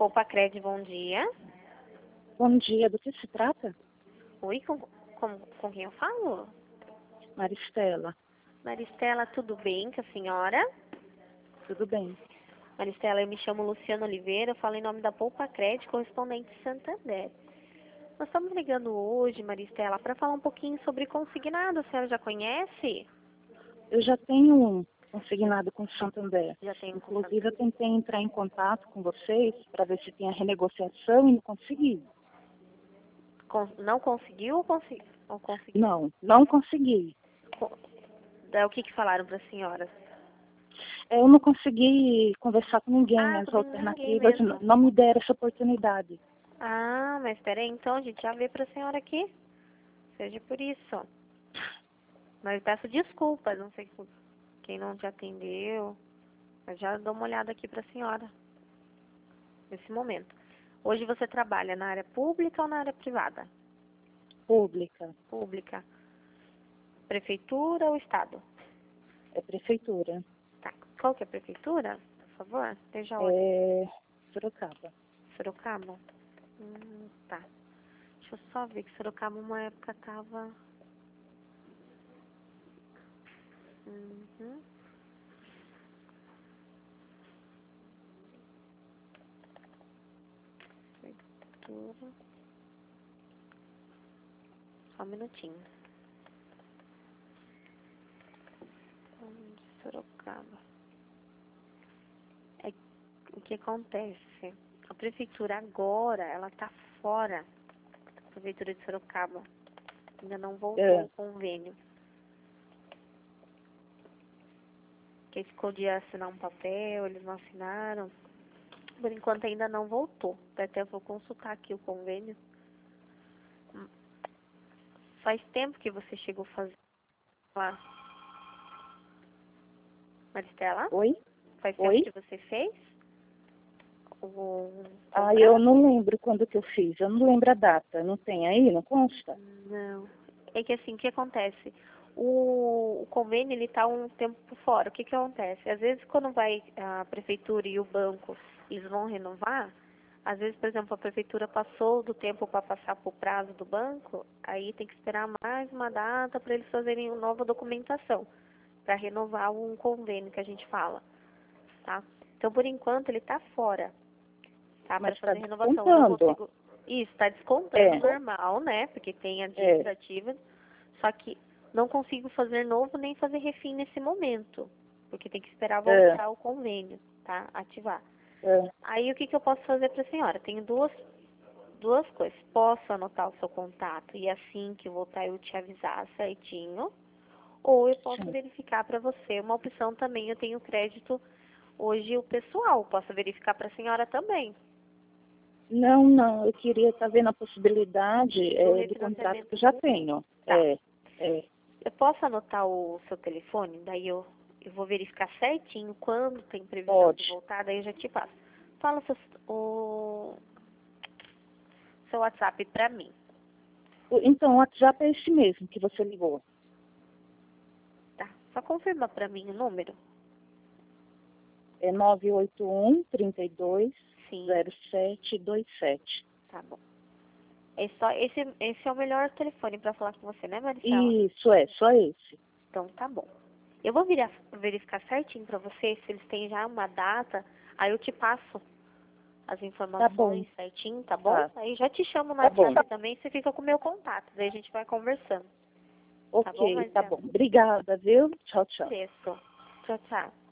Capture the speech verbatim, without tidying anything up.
Poupa Cred, bom dia. Bom dia, do que se trata? Oi, com, com, com quem eu falo? Maristela, Maristela, tudo bem com a senhora? tudo bem? Maristela, eu me chamo Luciana Oliveira, eu falo em nome da Poupa Cred, correspondente Santander. Nós estamos ligando hoje, Maristela, para falar um pouquinho sobre consignado. A senhora já conhece? Eu já tenho um consignado com o Santander. Já tem um Inclusive, eu tentei entrar em contato com vocês para ver se tinha renegociação e não consegui. Con- não conseguiu ou, consi ou conseguiu? Não, não consegui. Co- da- O que, que falaram para a senhora? É, Eu não consegui conversar com ninguém. Ah, As com ninguém alternativas mesmo. n- não me deram essa oportunidade. Ah, mas peraí, então a gente já vê para a senhora aqui. Seja por isso. Mas peço desculpas, não sei por quem não te atendeu. Mas já dou uma olhada aqui para a senhora, nesse momento. Hoje você trabalha na área pública ou na área privada? Pública, Pública. Prefeitura ou Estado? é prefeitura, Tá. Qual que é a prefeitura, por favor? Esteja onde? é Sorocaba. Sorocaba? Hum, tá. Deixa eu só ver que Sorocaba uma época tava... Uhum. Prefeitura. Só um minutinho. Hum, Sorocaba. É, o que acontece? A prefeitura agora, ela tá fora. A prefeitura de Sorocaba. Ainda não voltou É. o convênio. Que ficou de assinar um papel, eles não assinaram. Por enquanto ainda não voltou. Até vou consultar aqui o convênio. Hum. Faz tempo que você chegou a fazer lá. Maristela? Oi? Faz Oi? tempo que você fez? O... Ah, eu não lembro quando que eu fiz. Eu não lembro a data. Não tem aí? Não consta? Não. É que assim, o que acontece? O, o convênio, ele tá um tempo fora. O que que acontece? Às vezes, quando vai a prefeitura e o banco, eles vão renovar, às vezes, por exemplo, a prefeitura passou do tempo para passar para o prazo do banco, aí tem que esperar mais uma data para eles fazerem uma nova documentação, para renovar um convênio que a gente fala, tá? Então, por enquanto, ele tá fora, tá? Para Mas está fazer renovação. Eu não descontando. consigo... Isso, está descontando É. normal, né? Porque tem administrativa. Só que não consigo fazer novo nem fazer refim nesse momento. Porque tem que esperar voltar É. o convênio, tá? Ativar. É. Aí o que, que eu posso fazer para a senhora? Tenho duas, duas coisas. Posso anotar o seu contato e assim que voltar eu te avisar certinho. Ou eu posso Sim. verificar para você uma opção também. Eu tenho crédito hoje o pessoal. Posso verificar para a senhora também. Não, não. Eu queria estar vendo a possibilidade Do é, do contrato refinanciamento. que eu já tenho. Tá. É. É. Eu posso anotar o seu telefone? Daí eu, eu vou verificar certinho quando tem previsão Pode. de voltar, daí eu já te passo. Fala seu, o seu WhatsApp pra mim. O- Então, o WhatsApp é esse mesmo que você ligou. Tá? Só confirma pra mim o número. É nove oito um, trinta e dois, Sim, zero sete dois sete. tá bom. É só, esse, esse é o melhor telefone pra falar com você, né, Maricela? Isso, é. Só esse. Então tá bom. Eu vou virar, verificar certinho pra você se eles têm já uma data, aí eu te passo as informações Tá bom. certinho, tá bom? Tá. Aí já te chamo no Tá bom. WhatsApp também, você fica com o meu contato, daí a gente vai conversando. Tá bom, Ok, tá Marcelo? bom. Obrigada, viu? Tchau, tchau. Agradeço. Tchau, tchau.